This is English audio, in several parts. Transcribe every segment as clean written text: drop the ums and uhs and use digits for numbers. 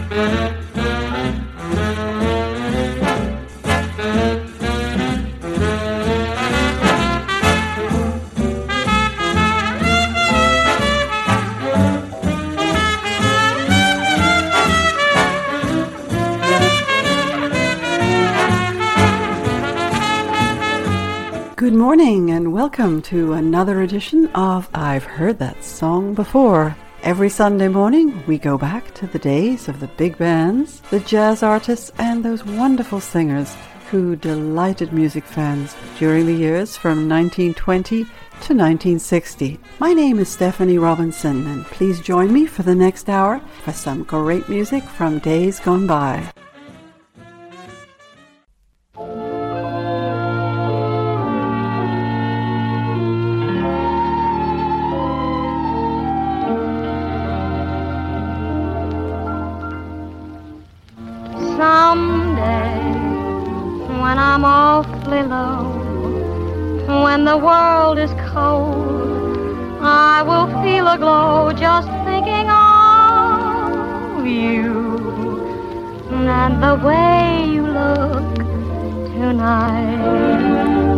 Good morning and welcome to another edition of I've Heard That Song Before. Every Sunday morning we go back to the days of the big bands, the jazz artists and those wonderful singers who delighted music fans during the years from 1920 to 1960. My name is Stephanie Robinson and please join me for the next hour for some great music from days gone by. When I'm awfully low, when the world is cold, I will feel a glow just thinking of you and the way you look tonight.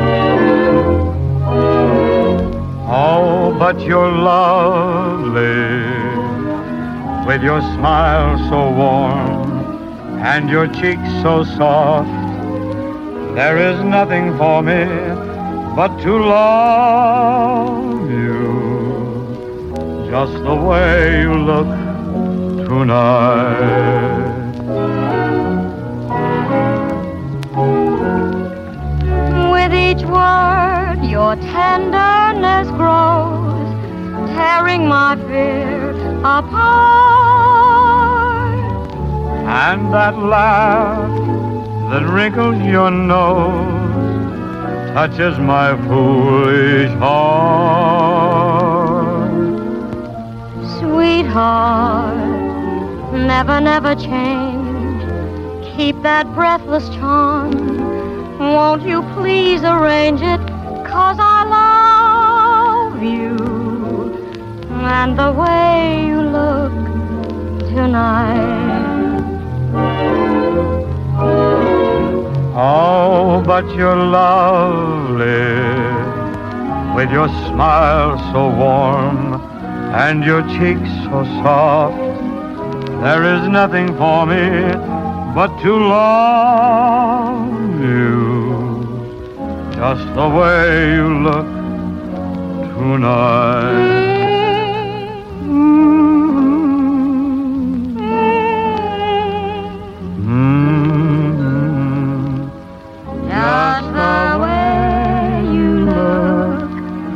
Oh, but you're lovely, with your smile so warm and your cheeks so soft. There is nothing for me but to love you just the way you look tonight. With each word your tenderness grows, tearing my fear apart. And that laugh that wrinkles your nose touches my foolish heart. Sweetheart, never, never change. Keep that breathless charm. Won't you please arrange it? 'Cause I love you and the way you look tonight. Oh, but you're lovely, with your smile so warm and your cheeks so soft. There is nothing for me but to love you just the way you look tonight. Just the way you look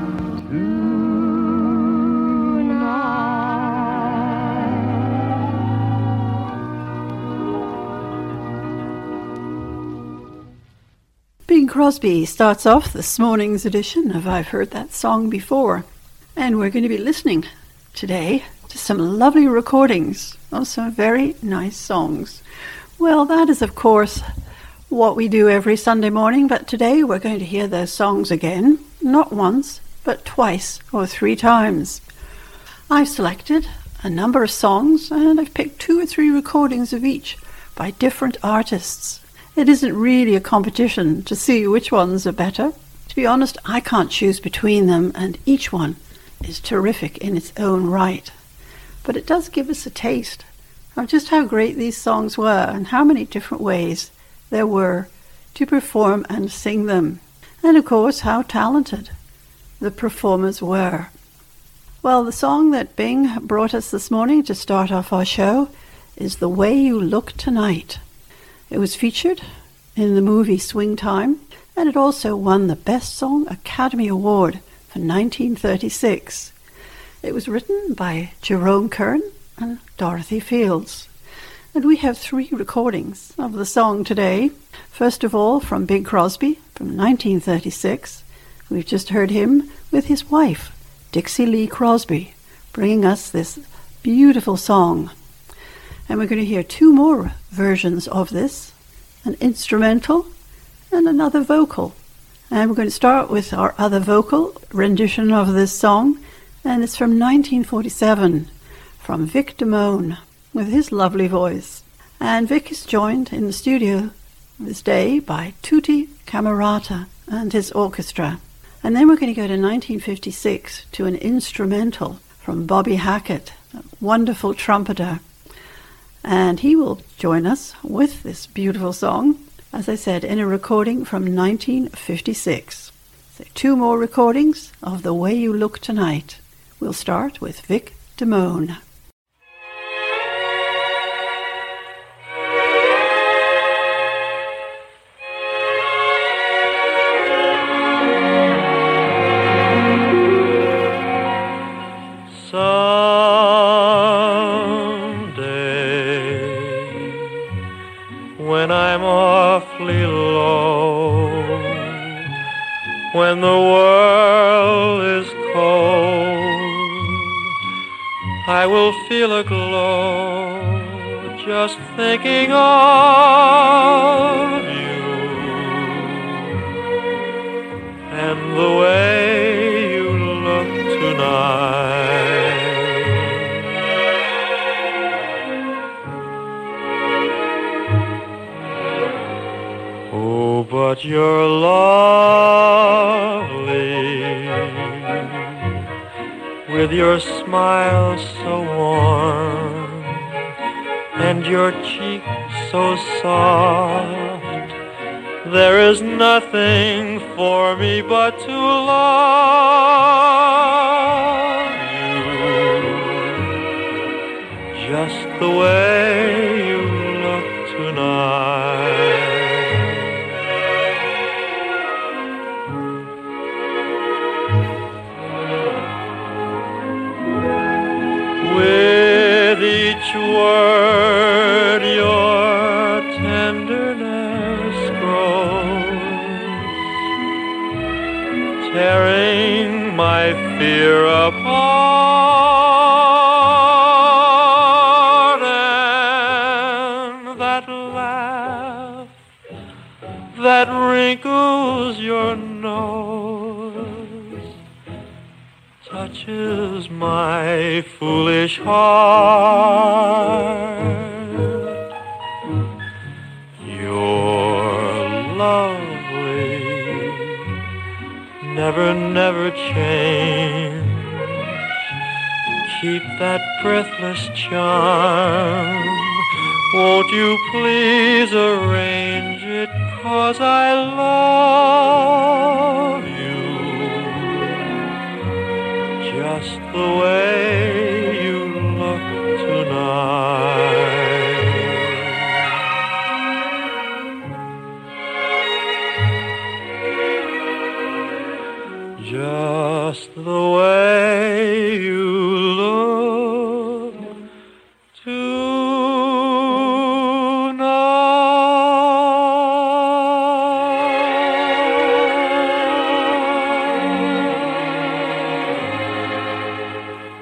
tonight. Bing Crosby starts off this morning's edition of I've Heard That Song Before. And we're going to be listening today to some lovely recordings of some very nice songs. Well, that is, of course, what we do every Sunday morning, but today we're going to hear those songs again, not once, but twice or 3 times. I've selected a number of songs and I've picked 2 or 3 recordings of each by different artists. It isn't really a competition to see which ones are better. To be honest, I can't choose between them and each one is terrific in its own right. But it does give us a taste of just how great these songs were and how many different ways there were to perform and sing them. And of course, how talented the performers were. Well, the song that Bing brought us this morning to start off our show is The Way You Look Tonight. It was featured in the movie Swing Time, and it also won the Best Song Academy Award for 1936. It was written by Jerome Kern and Dorothy Fields. And we have 3 recordings of the song today. First of all, from Bing Crosby from 1936. We've just heard him with his wife, Dixie Lee Crosby, bringing us this beautiful song. And we're going to hear 2 more versions of this, an instrumental and another vocal. And we're going to start with our other vocal rendition of this song, and it's from 1947, from Vic Damone. with his lovely voice. And Vic is joined in the studio this day by Tutti Camerata and his orchestra. And then we're going to go to 1956 to an instrumental from Bobby Hackett, a wonderful trumpeter. And he will join us with this beautiful song, as I said, in a recording from 1956. So 2 more recordings of The Way You Look Tonight. We'll start with Vic Damone. When the world is cold, I will feel a glow just thinking of you and the way you look tonight. Oh, but you're lovely, with your smile so warm and your cheek so soft. There is nothing for me but to love you, just the way you look tonight. With each word your tenderness grows, tearing my fear apart. And that laugh that wrinkles your nose touches my foolish heart. You're lovely, never, never change. Keep that breathless charm. Won't you please arrange it, 'cause I love you just the way you look tonight. Just the way you look tonight.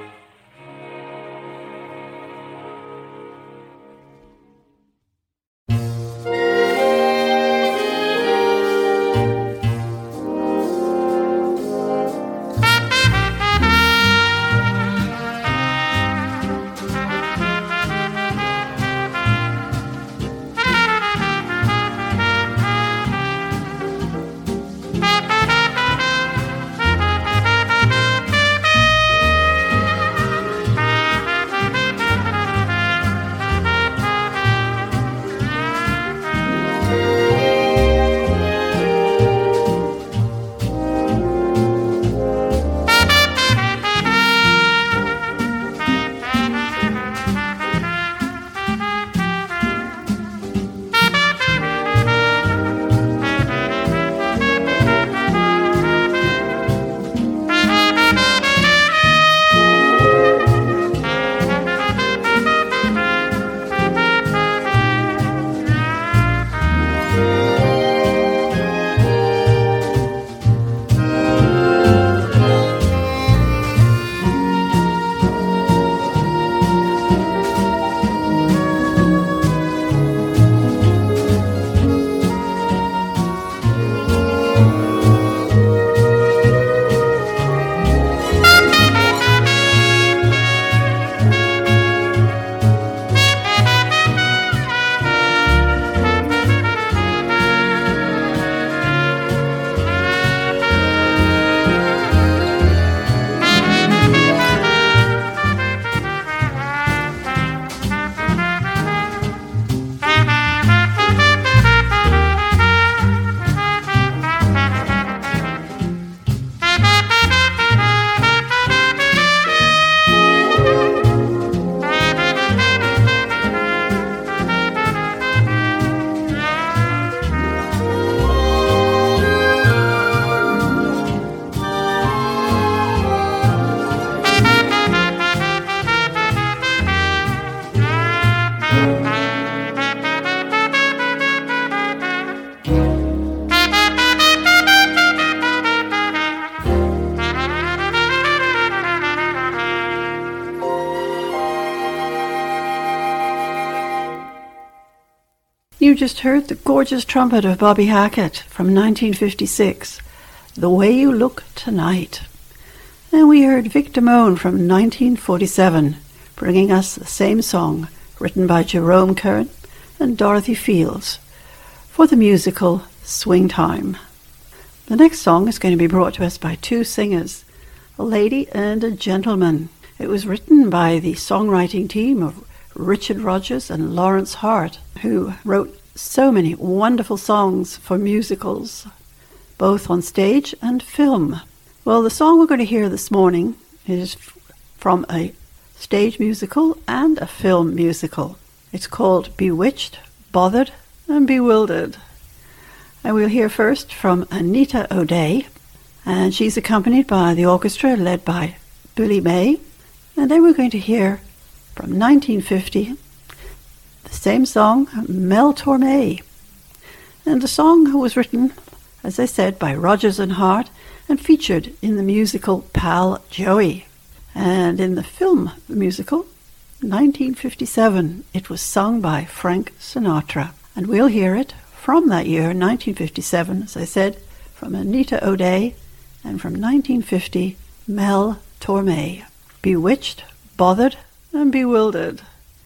You just heard the gorgeous trumpet of Bobby Hackett from 1956, The Way You Look Tonight. And we heard Vic Damone from 1947, bringing us the same song, written by Jerome Kern and Dorothy Fields, for the musical Swing Time. The next song is going to be brought to us by two singers, a lady and a gentleman. It was written by the songwriting team of Richard Rodgers and Lawrence Hart, who wrote so many wonderful songs for musicals, both on stage and film. Well, the song we're going to hear this morning is from a stage musical and a film musical. It's called Bewitched, Bothered and Bewildered. And we'll hear first from Anita O'Day, and she's accompanied by the orchestra led by Billy May. And then we're going to hear from 1950 the same song, Mel Torme. And the song was written, as I said, by Rodgers and Hart and featured in the musical Pal Joey. And in the film musical, 1957, it was sung by Frank Sinatra. And we'll hear it from that year, 1957, as I said, from Anita O'Day, and from 1950, Mel Torme. Bewitched, Bothered and Bewildered.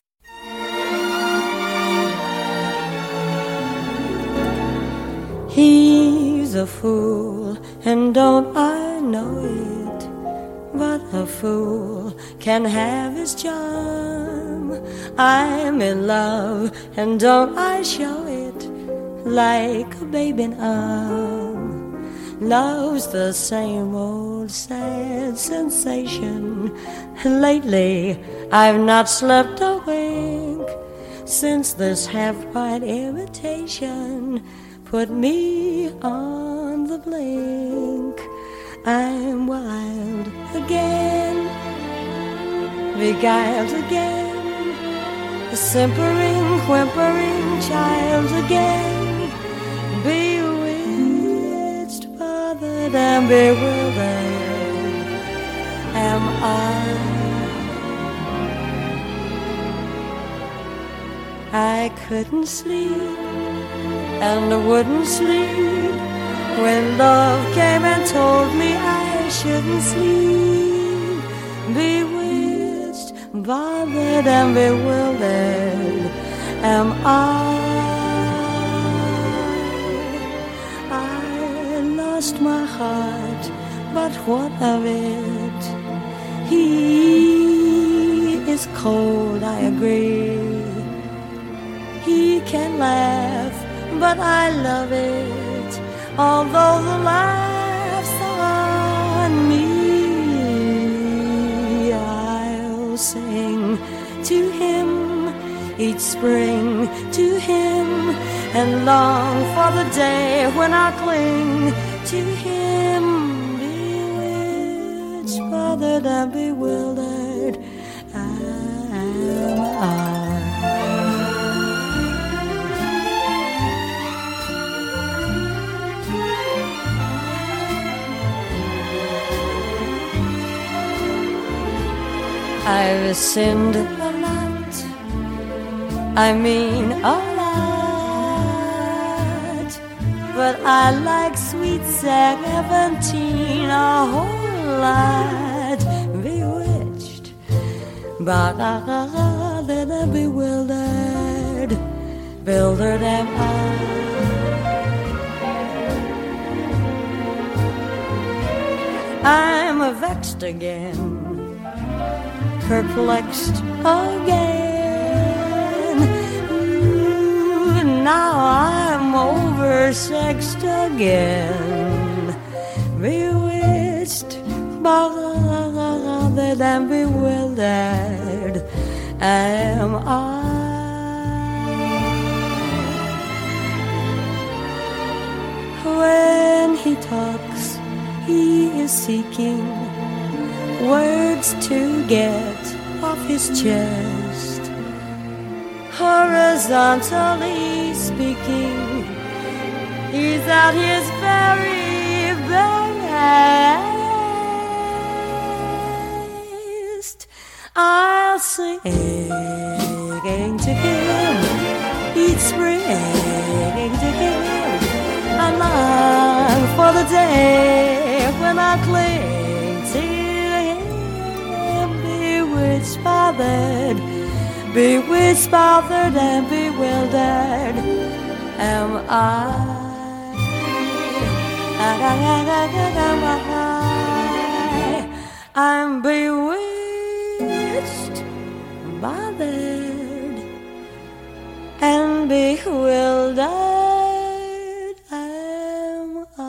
He's a fool, and don't I know it? But a fool can have his charm. I'm in love, and don't I show it? Like a baby in arm. Love's the same old sad sensation. Lately I've not slept a wink since this half-right imitation put me on the blink. I'm wild again, beguiled again, a simpering, whimpering child again, bewitched, bothered and bewildered am I couldn't sleep and wouldn't sleep when love came and told me I shouldn't sleep. Bewitched, bothered and bewildered am I lost my heart, but what of it? He is cold, I agree. He can laugh, but I love it, although the laugh's on me. I'll sing to him each spring, to him, and long for the day when I cling to him. Bewitched, bothered and bewildered am I. I've sinned a lot, I mean a lot, but I like sweet 17 a whole lot. Bewitched, bothered and bewildered, bewildered am I. I'm vexed again, perplexed again. Now I'm oversexed again. Bewitched, bothered and bewildered am I. When he talks, he is seeking words to get off his chest. Horizontally speaking, he's at his very best. I'll sing to him each spring again. I long for the day when I cling to him. Bewitched, bothered and bewildered am I. I'm bewitched, bothered, and bewildered am I.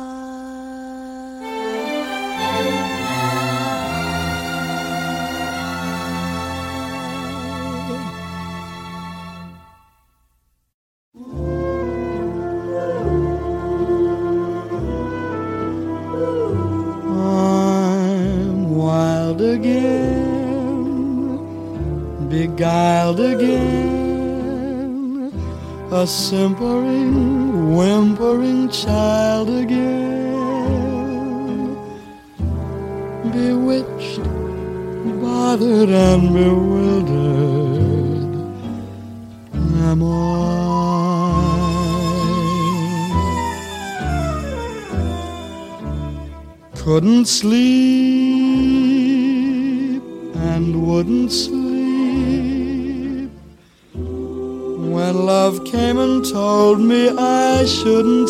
Again, beguiled again, a simpering, whimpering child again, bewitched, bothered and bewildered am I. Couldn't sleep and wouldn't sleep when love came and told me I shouldn't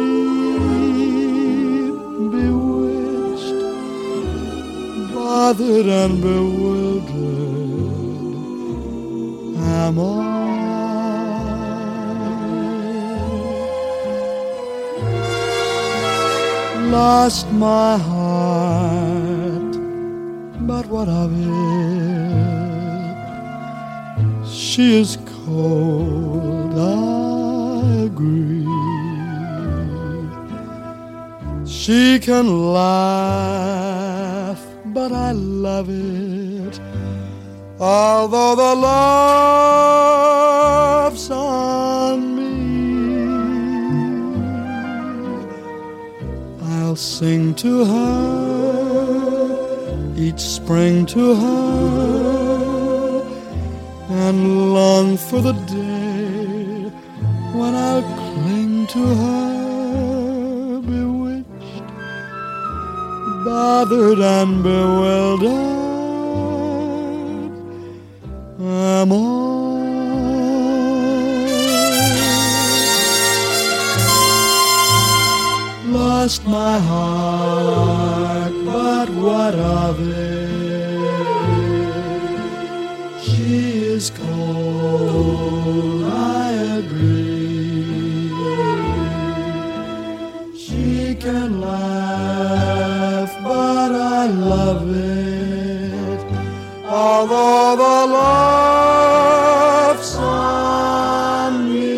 sleep. Bewitched, bothered and bewildered am I. Lost my heart, but what of it? She is cold, I agree. She can laugh, but I love it, although the laugh's on me. I'll sing to her, each spring to her, and long for the day when I'll cling to her, bewitched, bothered and bewildered am I. Lost my heart, but what of it? She is cold, I agree. She can laugh, but I love it, although the laugh's on me.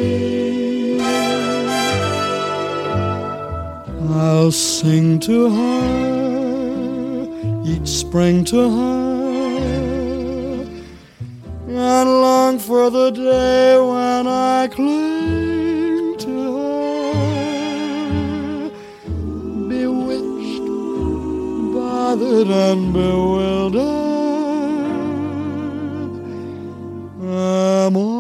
I'll sing to her, each spring to her, and long for the day when I cling to her, bewitched, bothered and bewildered am I.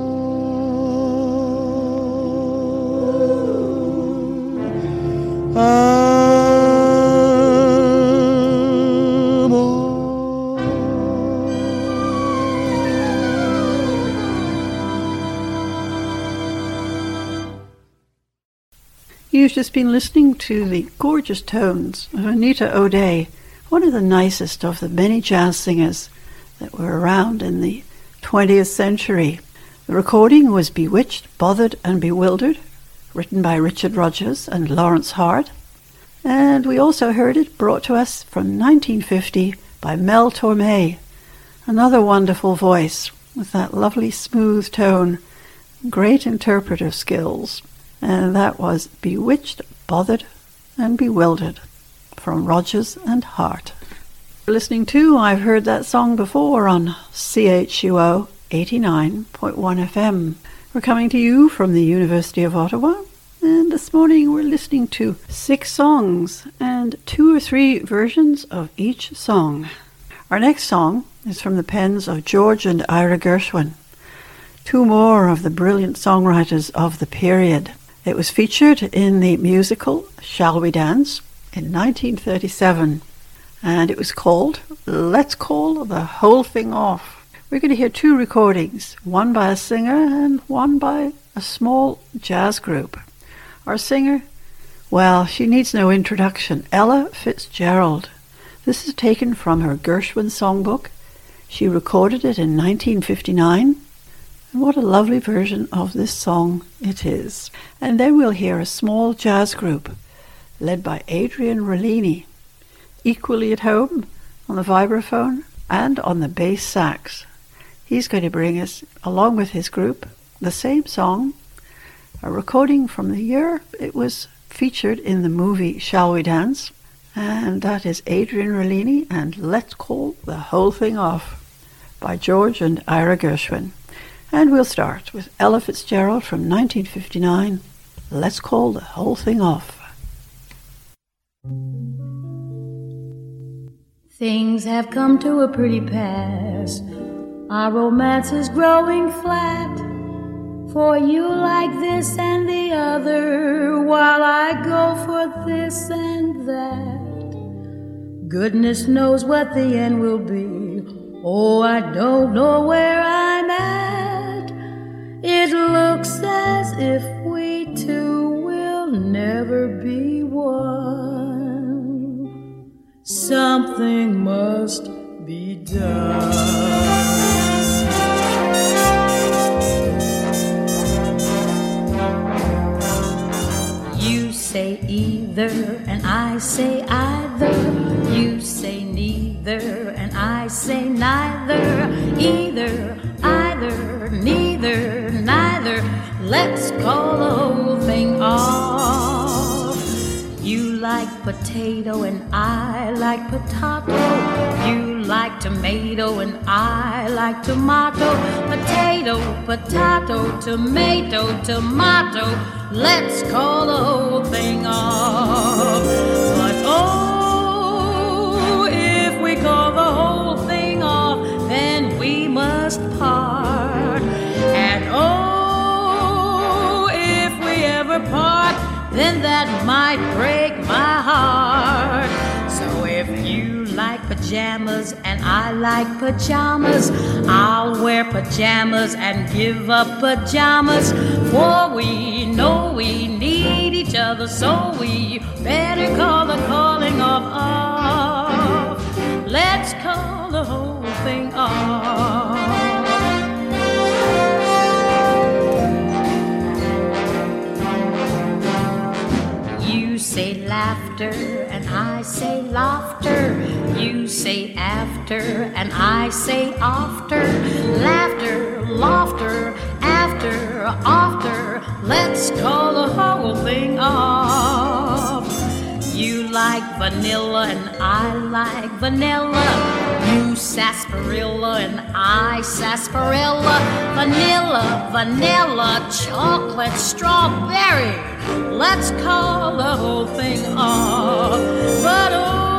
You've just been listening to the gorgeous tones of Anita O'Day, one of the nicest of the many jazz singers that were around in the 20th century. The recording was Bewitched, Bothered and Bewildered, written by Richard Rodgers and Lawrence Hart. And we also heard it brought to us from 1950 by Mel Torme, another wonderful voice with that lovely smooth tone, great interpretive skills. And that was Bewitched, Bothered and Bewildered from Rodgers and Hart. Listening to, I've heard that song before on CHUO 89.1 FM. We're coming to you from the University of Ottawa, and this morning we're listening to 6 songs and 2 or 3 versions of each song. Our next song is from the pens of George and Ira Gershwin. two more of the brilliant songwriters of the period. It was featured in the musical Shall We Dance in 1937, and it was called Let's Call the Whole Thing Off. We're going to hear two recordings, one by a singer and one by a small jazz group. Our singer, well, she needs no introduction, Ella Fitzgerald. This is taken from her Gershwin songbook. She recorded it in 1959. And what a lovely version of this song it is. And then we'll hear a small jazz group led by Adrian Rollini, equally at home on the vibraphone and on the bass sax. He's going to bring us, along with his group, the same song, a recording from the year it was featured in the movie Shall We Dance, and that is Adrian Rollini and Let's Call the Whole Thing Off by George and Ira Gershwin. And we'll start with Ella Fitzgerald from 1959, Let's Call the Whole Thing Off. Things have come to a pretty pass. Our romance is growing flat. For you like this and the other, while I go for this and that. Goodness knows what the end will be. Oh, I don't know where I'm at. It looks as if we two will never be one. Something must be done. You say either and I say either. You say neither and I say neither. Either, either, neither, neither. Let's call the whole thing off. You like potato and I like potato. You like tomato and I like tomato. Potato, potato, tomato, tomato. Let's call the whole thing off. But oh, if we call the whole thing off, then we must part. And oh, if we ever part, then that might break my heart. So if you like pajamas and I like pajamas, I'll wear pajamas and give up pajamas. For we know we need each other, so we better call the calling off. Let's call the whole thing off. You say laughter and I say laughter. You say after and I say after. Laughter, laughter, after, after. Let's call the whole thing off. You like vanilla and I like vanilla. You sarsaparilla and I sarsaparilla. Vanilla, vanilla, chocolate, strawberry. Let's call the whole thing off. But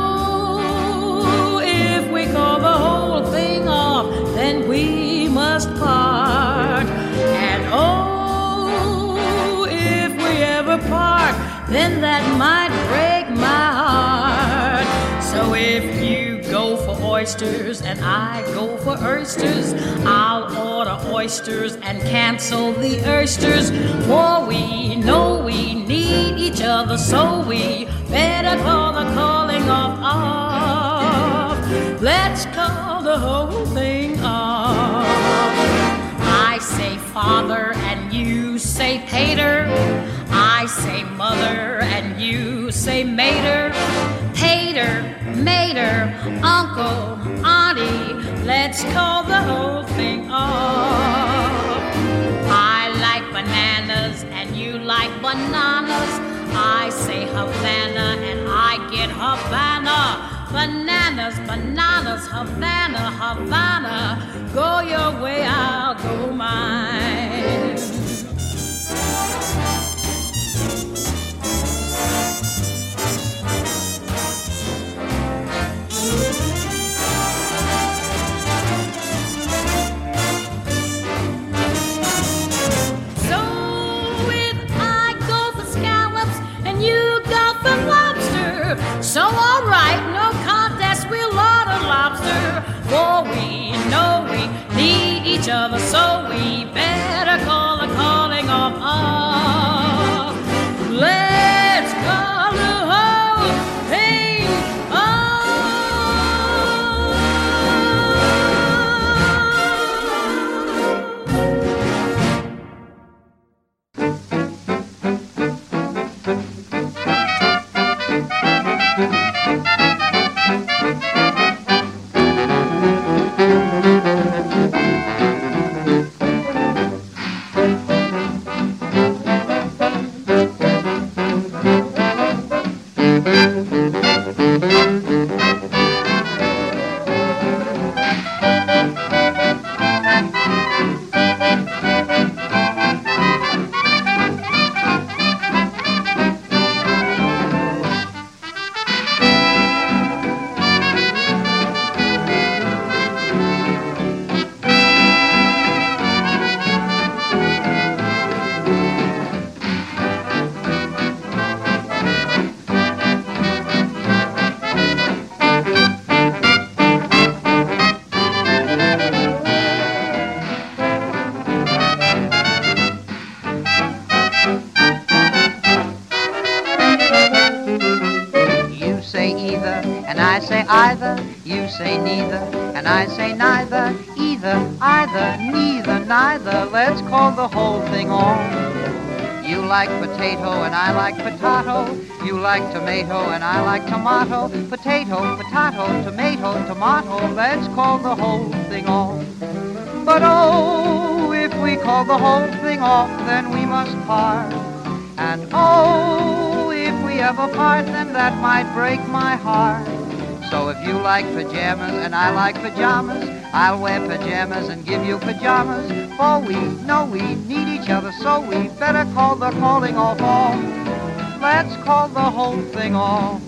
oh, if we call the whole thing off, then we must part. And oh, if we ever part, then that might break my heart. So if you go for oysters and I go for oysters, I'll order oysters and cancel the oysters. For we know we need each other, so we better call the calling off. Let's call the whole thing off. I say father and you say pater. I say mother and you say mater. Pater, mater, uncle, auntie. Let's call the whole thing off. I like bananas and you like bananas. I say Havana and I get Havana. Bananas, bananas, Havana, Havana. Go your way, I'll go mine. other, so we better call the calling off. Let's call the whole thing Either, you say neither, and I say neither. Either, either, neither, neither. Let's call the whole thing off. You like potato and I like potato. You like tomato and I like tomato. Potato, potato, tomato, tomato. Let's call the whole thing off. But oh, if we call the whole thing off, then we must part. And oh, if we ever part, then that might break my heart. So if you like pajamas and I like pajamas, I'll wear pajamas and give you pajamas. For we know we need each other, so we better call the calling off. Let's call the whole thing off.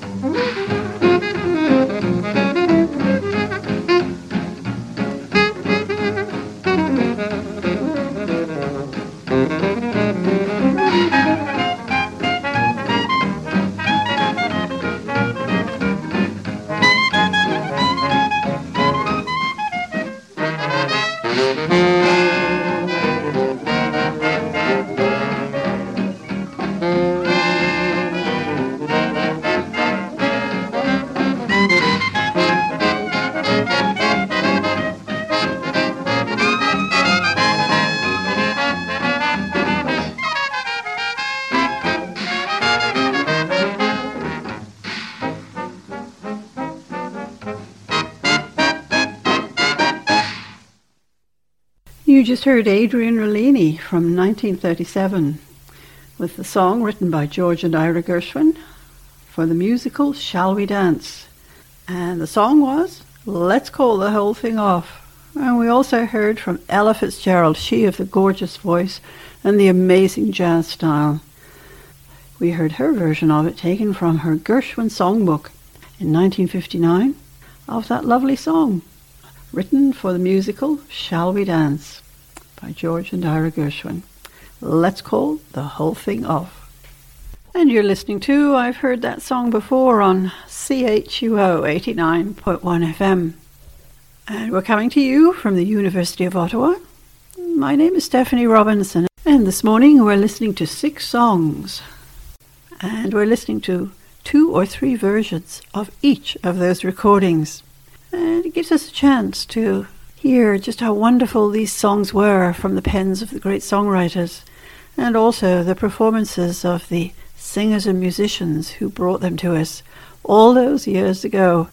You just heard Adrian Rollini from 1937 with the song written by George and Ira Gershwin for the musical Shall We Dance? And the song was Let's Call the Whole Thing Off. And we also heard from Ella Fitzgerald, she of the gorgeous voice and the amazing jazz style. We heard her version of it taken from her Gershwin songbook in 1959 of that lovely song written for the musical Shall We Dance by George and Ira Gershwin. Let's Call the Whole Thing Off. And you're listening to I've Heard That Song Before on CHUO 89.1 FM. And we're coming to you from the University of Ottawa. My name is Stephanie Robinson, and this morning we're listening to 6 songs. And we're listening to 2 or 3 versions of each of those recordings. And it gives us a chance to hear just how wonderful these songs were from the pens of the great songwriters, and also the performances of the singers and musicians who brought them to us all those years ago.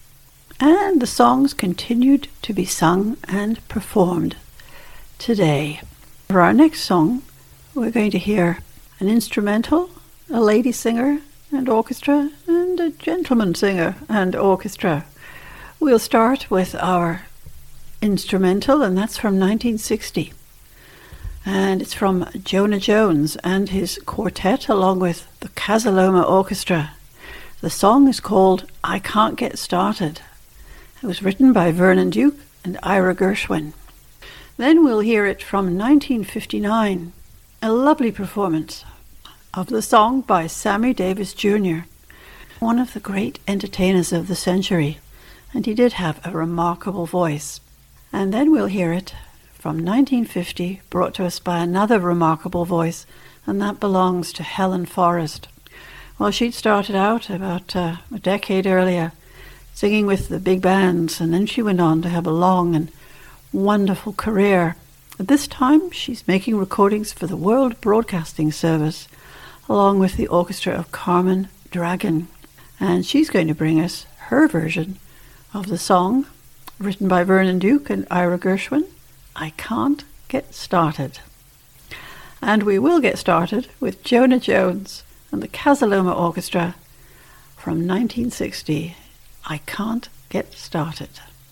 And the songs continued to be sung and performed today. For our next song, we're going to hear an instrumental, a lady singer and orchestra, and a gentleman singer and orchestra. We'll start with our instrumental, and that's from 1960. And it's from Jonah Jones and his quartet along with the Casaloma Orchestra. The song is called I Can't Get Started. It was written by Vernon Duke and Ira Gershwin. Then we'll hear it from 1959, a lovely performance of the song by Sammy Davis Jr., one of the great entertainers of the century, and he did have a remarkable voice. And then we'll hear it from 1950, brought to us by another remarkable voice, and that belongs to Helen Forrest. Well, she'd started out about a decade earlier singing with the big bands, and then she went on to have a long and wonderful career. At this time, she's making recordings for the World Broadcasting Service, along with the orchestra of Carmen Dragon. And she's going to bring us her version of the song, written by Vernon Duke and Ira Gershwin, I Can't Get Started. And we will get started with Jonah Jones and the Casaloma Orchestra from 1960, I Can't Get Started.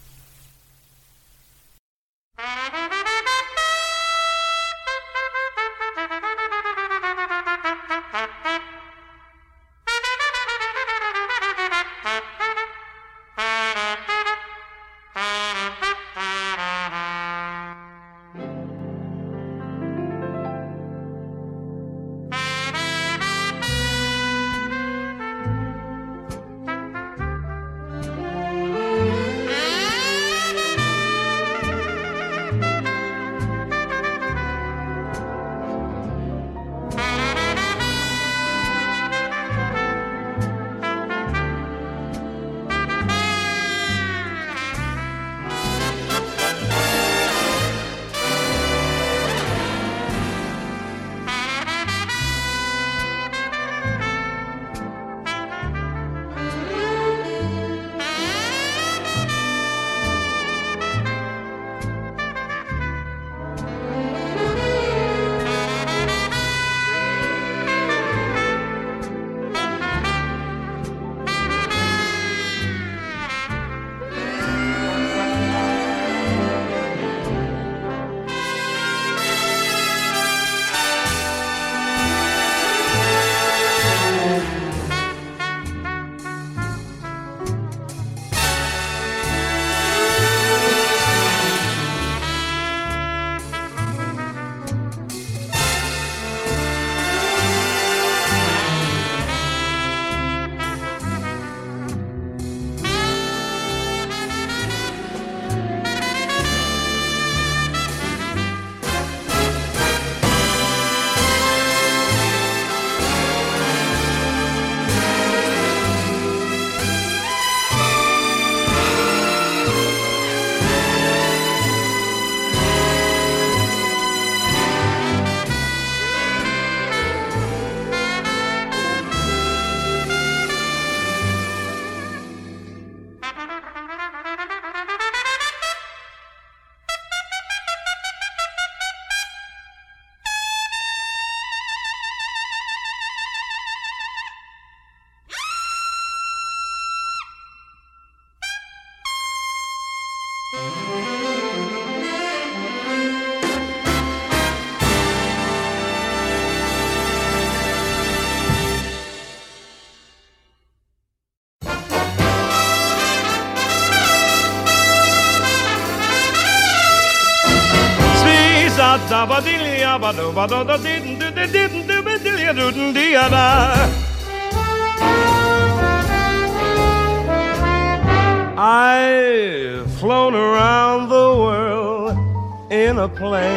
I've flown around the world in a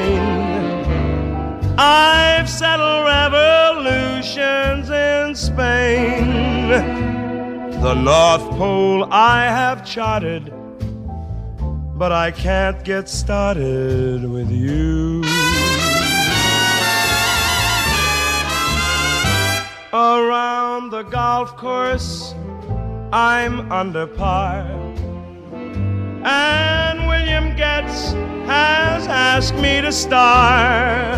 plane. I've settled revolutions in Spain. The North Pole I have charted, but I can't get started with you. Around the golf course I'm under par, and William Getz has asked me to star.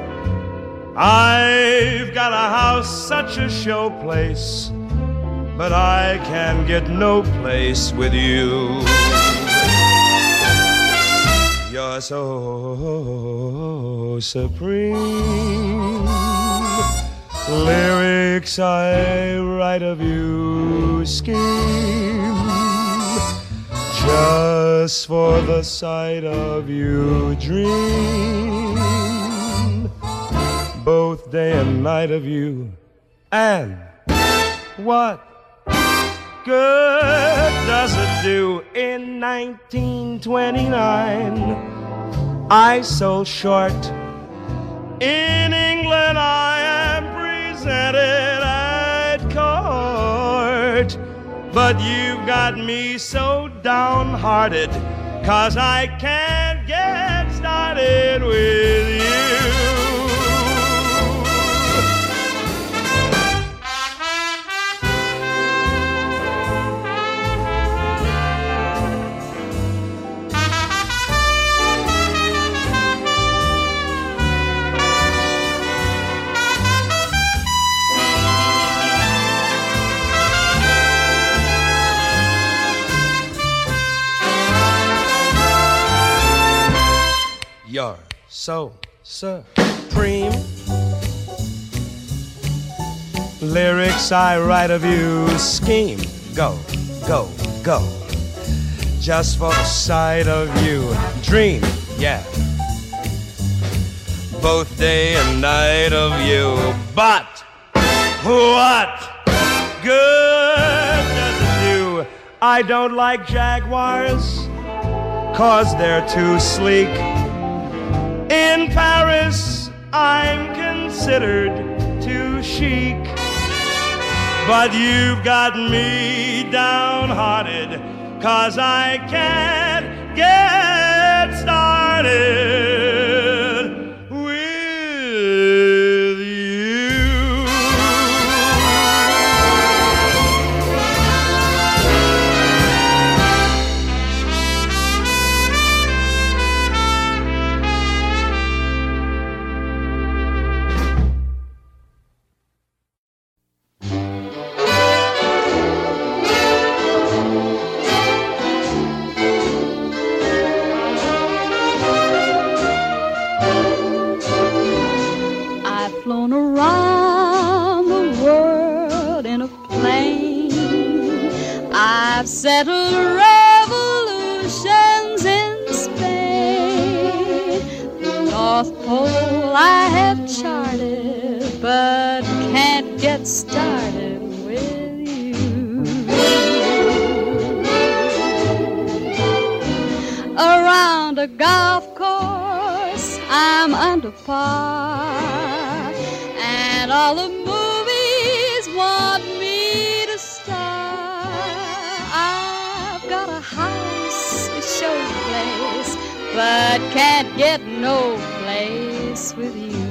I've got a house, such a show place, but I can get no place with you. You're so supreme. Lyrics I write of you scheme just for the sight of you. Dream both day and night of you. And what good does it do in 1929 I sold short. In England I am presented at court, but you've got me so downhearted, 'cause I can't get started with you. You're so supreme. Lyrics I write of you, scheme, go, go, go. Just for the sight of you, dream, yeah. Both day and night of you, but what good does it do? I don't like Jaguars, 'cause they're too sleek. In Paris, I'm considered too chic. But you've got me downhearted, 'cause I can't get started with you. Flown around the world in a plane. I've settled revolutions in Spain. The North Pole I have charted, but can't get started with you. Around a golf course I'm under par, and all the movies want me to star. I've got a house, a showplace, but can't get no place with you.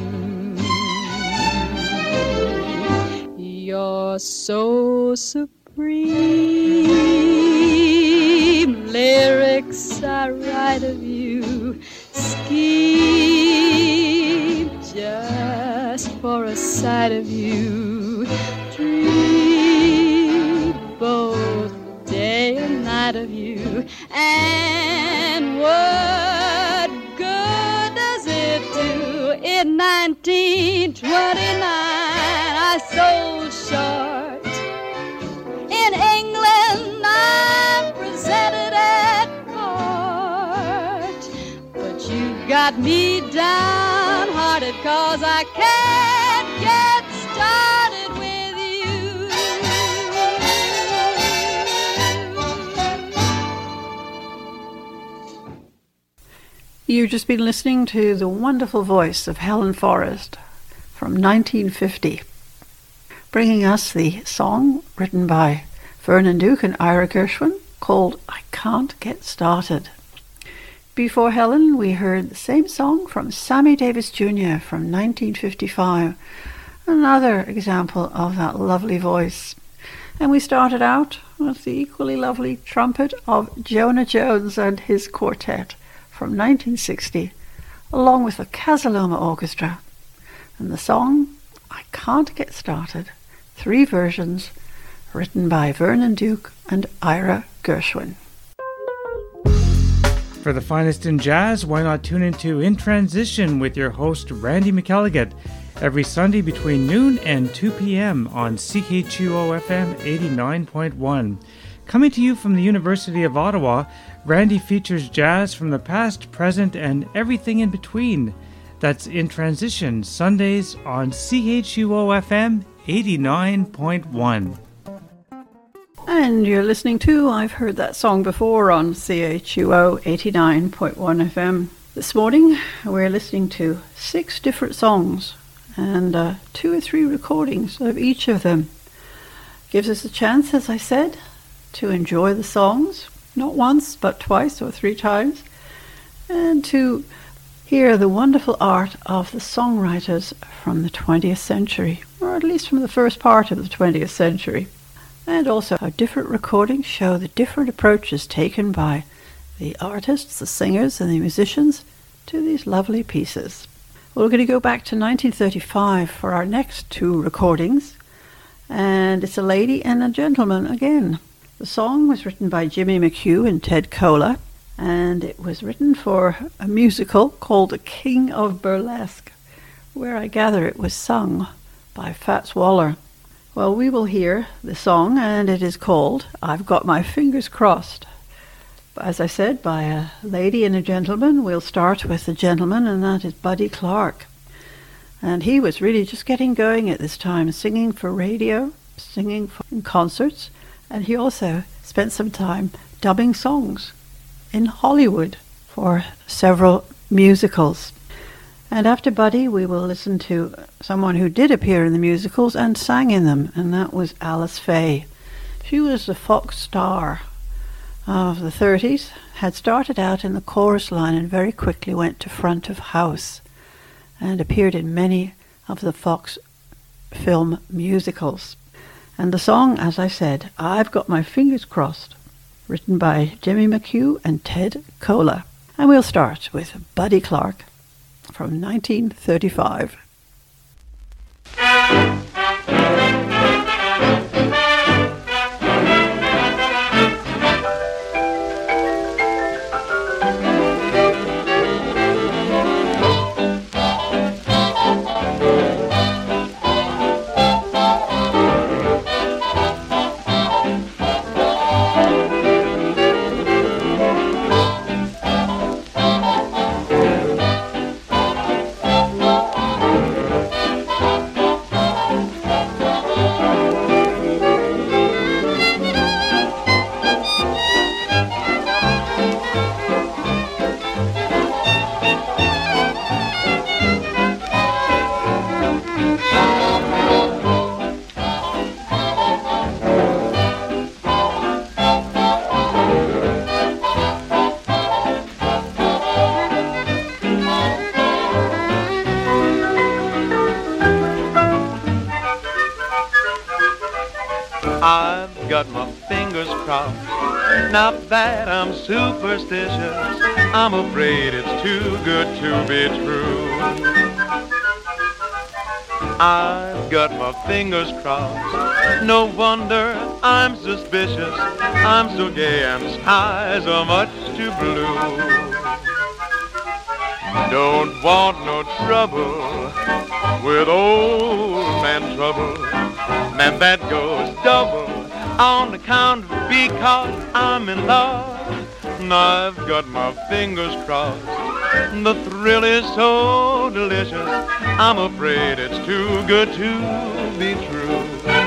You're so supreme. Lyrics I write of you, scheme just for a sight of you, dream both day and night of you. And what good does it do? In 1929 I sold short. In England I'm presented at court, but you got me downhearted, 'cause I can't get started with you. You've just been listening to the wonderful voice of Helen Forrest from 1950, bringing us the song written by Vernon Duke and Ira Gershwin called I Can't Get Started. Before Helen, we heard the same song from Sammy Davis Jr. from 1955, another example of that lovely voice. And we started out with the equally lovely trumpet of Jonah Jones and his quartet from 1960, along with the Casaloma Orchestra, and the song I Can't Get Started, 3 versions written by Vernon Duke and Ira Gershwin. For the finest in jazz, why not tune into In Transition with your host Randy McElligott every Sunday between noon and 2 p.m. on CKHUO-FM 89.1. Coming to you from the University of Ottawa, Randy features jazz from the past, present, and everything in between. That's In Transition, Sundays on CHUO-FM 89.1. And you're listening to I've Heard That Song Before on CHUO 89.1 FM. This morning we're listening to 6 different songs and 2 or 3 recordings of each of them. Gives us a chance, as I said, to enjoy the songs, not once but twice or 3 times, and to hear the wonderful art of the songwriters from the 20th century, or at least from the first part of the 20th century, and also how different recordings show the different approaches taken by the artists, the singers and the musicians to these lovely pieces. We're going to go back to 1935 for our next 2 recordings, and it's a lady and a gentleman again. The song was written by Jimmy McHugh and Ted Koehler, and it was written for a musical called The King of Burlesque, where I gather it was sung by Fats Waller. Well, we will hear the song, and it is called I've Got My Fingers Crossed. As I said, by a lady and a gentleman. We'll start with the gentleman, and that is Buddy Clark. And he was really just getting going at this time, singing for radio, singing in concerts, and he also spent some time dubbing songs in Hollywood for several musicals. And after Buddy, we will listen to someone who did appear in the musicals and sang in them, and that was Alice Faye. She was the Fox star of the 30s, had started out in the chorus line and very quickly went to front of house and appeared in many of the Fox film musicals. And the song, as I said, I've Got My Fingers Crossed, written by Jimmy McHugh and Ted Koehler. And we'll start with Buddy Clark from 1935. I've got my fingers crossed. Not that I'm superstitious, I'm afraid it's too good to be true. I've got my fingers crossed. No wonder I'm suspicious. I'm so gay and the skies are much too blue. Don't want no trouble with old man trouble. Man, that goes double on account of because I'm in love. And I've got my fingers crossed. The thrill is so delicious, I'm afraid it's too good to be true.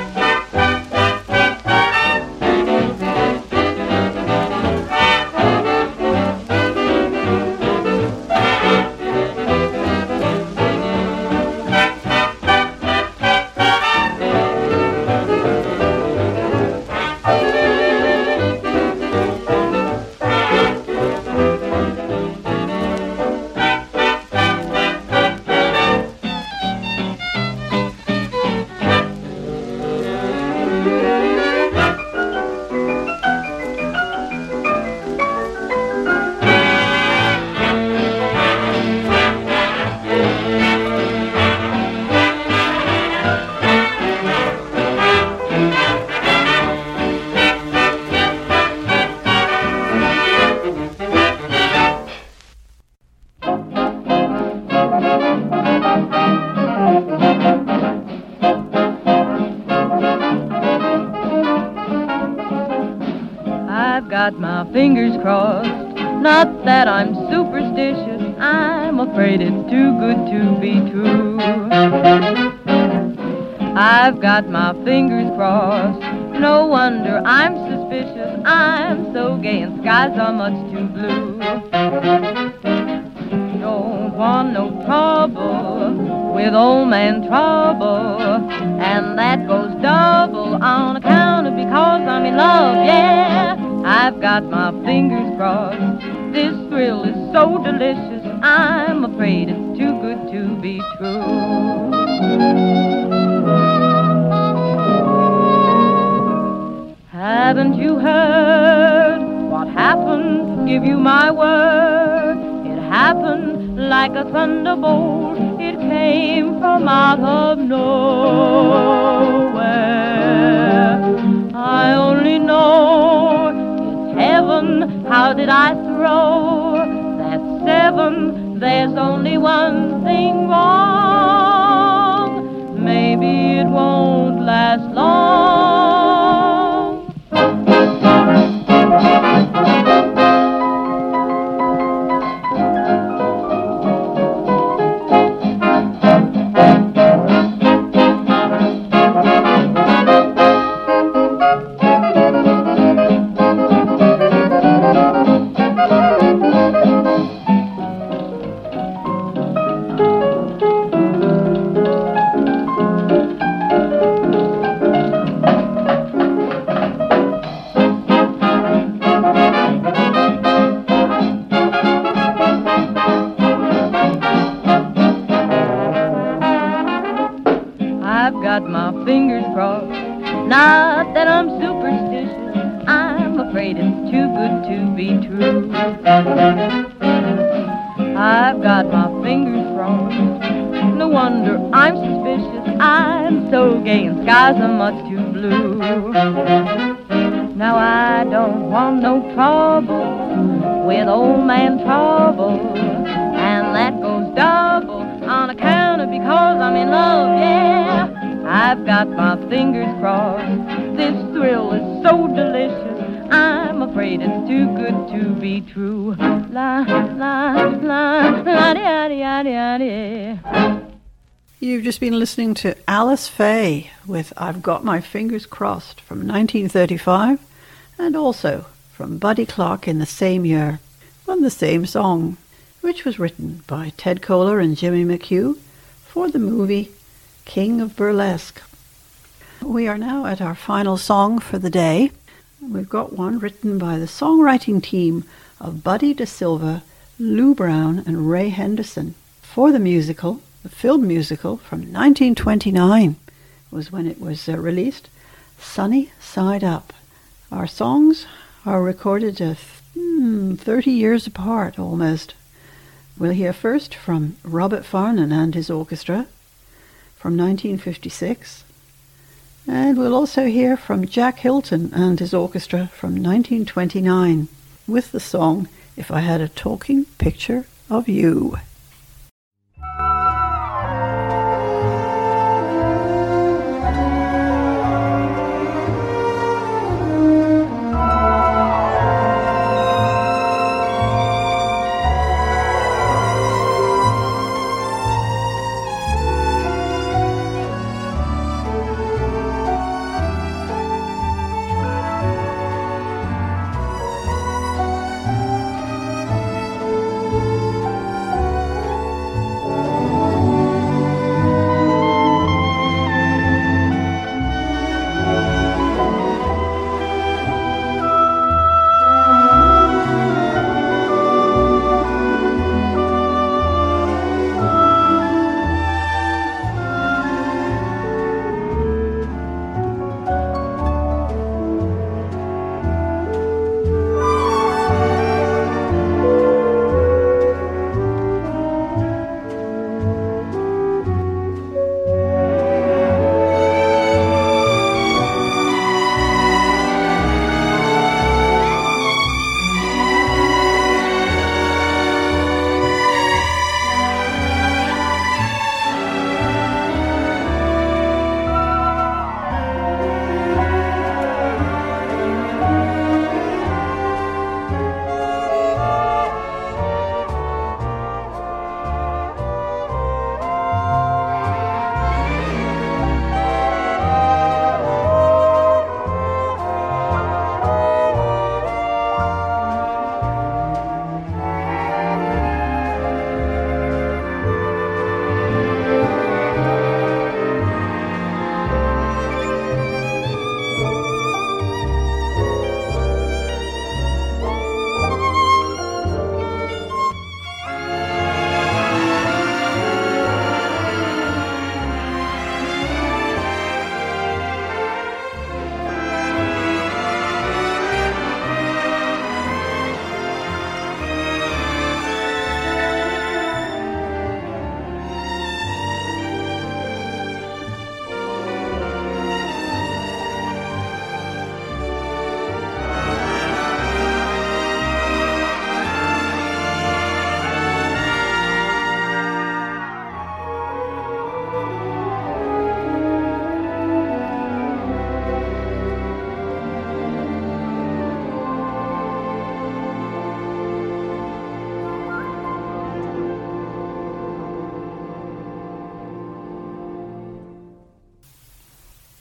Fingers crossed, not that I'm superstitious, I'm afraid it's too good to be true. I've got my fingers crossed, no wonder I'm suspicious, I'm so gay and skies are much too blue. want no trouble with old man Trouble, and that goes double on account of because I'm in love, yeah. I've got my fingers crossed. This thrill is so delicious, I'm afraid it's too good to be true. Haven't you heard what happened? Give you my word. It happened like a thunderbolt. It came from out of nowhere. I only know it's heaven. How did I throw that 7? There's only one thing wrong. Maybe it won't last long. Not that I'm superstitious, I'm afraid it's too good to be true. I've got my fingers crossed, no wonder I'm suspicious. I'm so gay and skies are much too blue. Now I don't want no trouble with old man Trouble, and that goes double on account of because I'm in love, yeah. I've got my fingers crossed. This thrill is so delicious, I'm afraid it's too good to be true. La, la, la, la, da, da, da, da. You've just been listening to Alice Faye with I've Got My Fingers Crossed from 1935, and also from Buddy Clark in the same year, on the same song, which was written by Ted Koehler and Jimmy McHugh for the movie King of Burlesque. We are now at our final song for the day. We've got one written by the songwriting team of Buddy DeSilva, Lou Brown, and Ray Henderson for the musical, the film musical from 1929 was when it was released, Sunny Side Up. Our songs are recorded 30 years apart almost. We'll hear first from Robert Farnon and his orchestra from 1956. And we'll also hear from Jack Hilton and his orchestra from 1929 with the song If I Had a Talking Picture of You.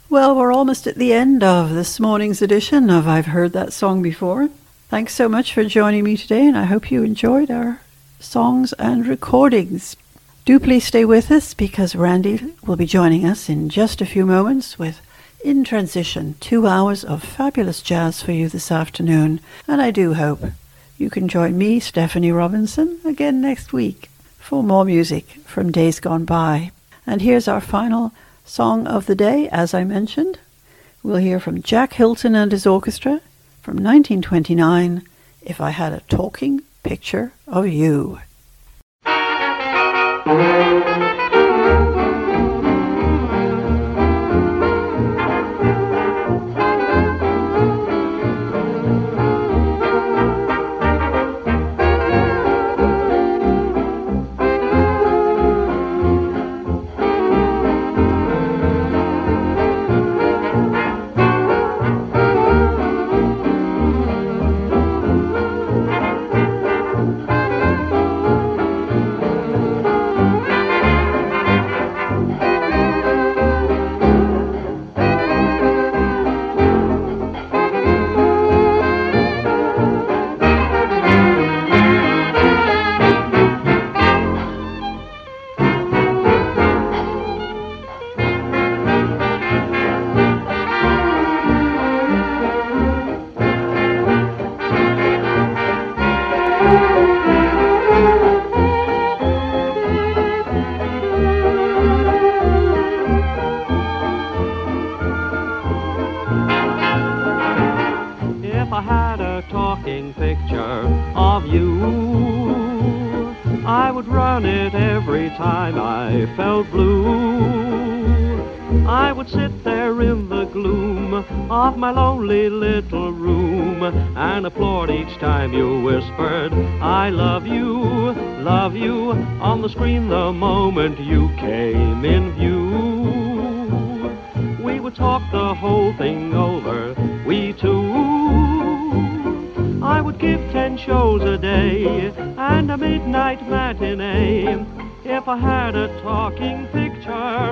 Well, we're almost at the end of this morning's edition of I've Heard That Song Before. Thanks so much for joining me today, and I hope you enjoyed our songs and recordings. Do please stay with us, because Randy will be joining us in just a few moments with In Transition, 2 hours of fabulous jazz for you this afternoon. And I do hope you can join me, Stephanie Robinson, again next week for more music from days gone by. And here's our final song of the day, as I mentioned. We'll hear from Jack Hilton and his orchestra from 1929, If I Had a Talking Picture of You. Time you whispered, I love you, on the screen the moment you came in view. We would talk the whole thing over, we two. I would give 10 shows a day and a midnight matinee if I had a talking picture